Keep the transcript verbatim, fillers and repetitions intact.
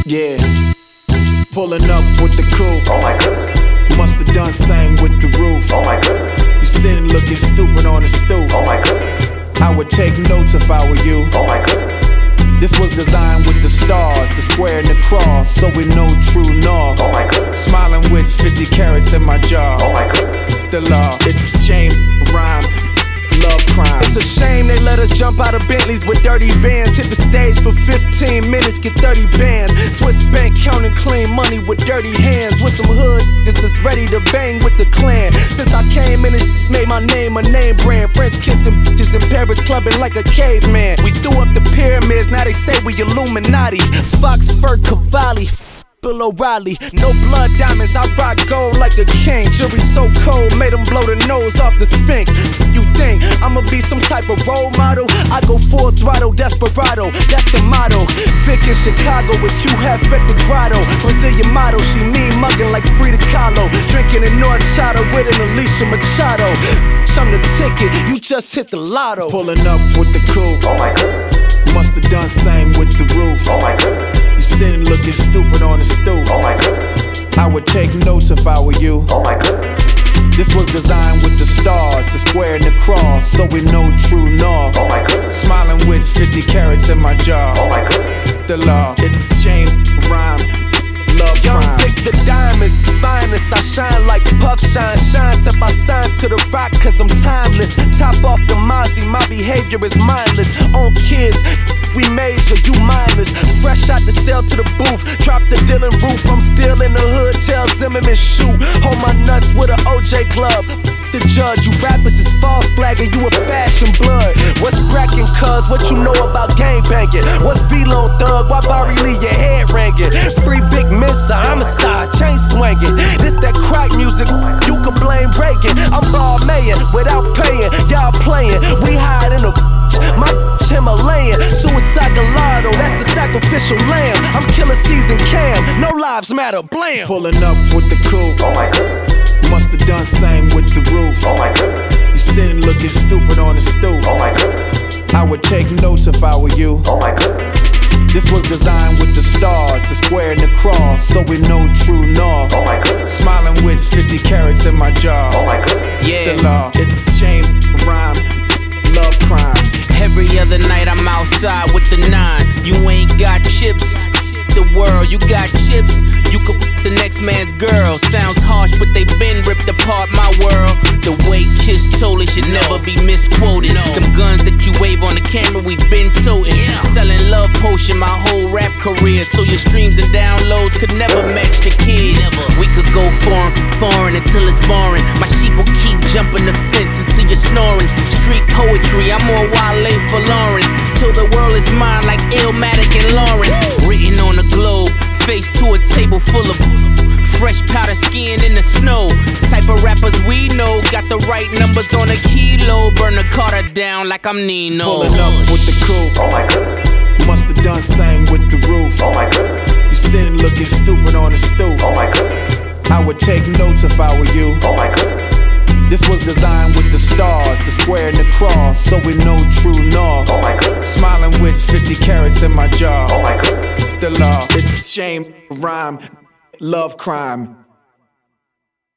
Yeah, pulling up with the coupe. Oh my goodness. Must've done same with the roof. Oh my goodness. You sitting looking stupid on the stoop. Oh my goodness. I would take notes if I were you. Oh my goodness. This was designed with the stars, the square and the cross, so we know true north. Oh my goodness. Smiling with fifty carats in my jaw. Oh my goodness. The law, it's a shame, rhyme, love crime. It's a shame they let us jump out of Bentleys with dirty vans. Hit the stage for fifteen minutes, get thirty bands. Swiss bank counting clean money with dirty hands. With some hood niggas that's ready to bang with the clan. Since I came in, this made my name a name brand. French kissing bitches in Paris, clubbing like a caveman. We threw up the pyramids, now they say we Illuminati. Fox, Fur, Cavalli, Bill O'Reilly. No blood diamonds, I rock gold like a king. Jury so cold, made them blow the nose off the Sphinx. You think I'ma be some type of role model? I go full throttle, desperado, that's the motto. Vic in Chicago is Hugh Hef at the grotto. Brazilian model, she mean mugging like Frida Kahlo. Drinking in Norchada with an Alicia Machado. I'm the ticket, you just hit the lotto. Pulling up with the coupe. Oh my goodness. Must've done same with the roof. Oh my goodness. You sitting looking stupid on the stoop. Oh my goodness. I would take notes if I were you. Oh my goodness. This was designed with the stars, the square and the cross, so we know true north. Oh my goodness. Smiling with fifty carats in my jaw. Oh my goodness. The law, it's a shame, rhyme, love Young crime. Vic the diamonds, finest. I shine like Puff Shine shines. If I sign to the rock, cause I'm timeless. Top off the Mozzie, my behavior is mindless. On kids, we major, you minors. Fresh out the cell to the booth. Drop the Dylan roof, I'm still in the hood. Tell Zimmerman shoot. Hold my nuts with an O J club. The judge, you rappers is false flagging. You a fashion blood. What's cracking, cuz? What you know about gang banging? What's V-Lo thug? Why Barry Lee your head ringing? Free Vic Mensa, I'm a star, chain swinging. This that crack music, you can blame Reagan. I'm ball mayin' without paying. Y'all playing, we hide in the my Himalayan, suicide gelato, that's a sacrificial lamb. I'm killer season Cam, no lives matter, blam. Pulling up with the coupe. Oh my goodness. Must've done same with the roof. Oh my goodness. You sitting looking stupid on the stoop. Oh my goodness. I would take notes if I were you. Oh my goodness. This was designed with the stars, the square and the cross, so we know true north. Oh my goodness. Smiling with fifty carats in my jaw. Oh my goodness. Yeah. The law, it's a shame, rhyme, love crime. Every other night I'm outside with the nine. You ain't got chips, the world, you got chips. You could the next man's girl. Sounds harsh, but they been ripped apart my world. The way Kiss told it should never be misquoted. Them guns that you wave on the camera, we been toting. Selling love potion my whole rap career, so your streams and downloads could never match the kids. We could go foreign for foreign until it's boring. My sheep will keep jumping the fence until you're snoring. Street poetry, I'm more Wale for Lauren. Till the world is mine like Illmatic and Lauren. Written on the globe, face to a table full of fresh powder skiing in the snow. Type of rappers we know, got the right numbers on a kilo. Burn the Carter down like I'm Nino. Pulling up with the coupe. Oh my goodness. Must've done same with the roof. Oh my goodness. You sitting looking stupid on the stoop. Oh my goodness. I would take notes if I were you. Oh my goodness. This was designed with the stars, the square and the cross, so we know true north. Oh my goodness. Smiling with fifty carats in my jaw. Oh my goodness. The law, it's a shame, rhyme, love crime.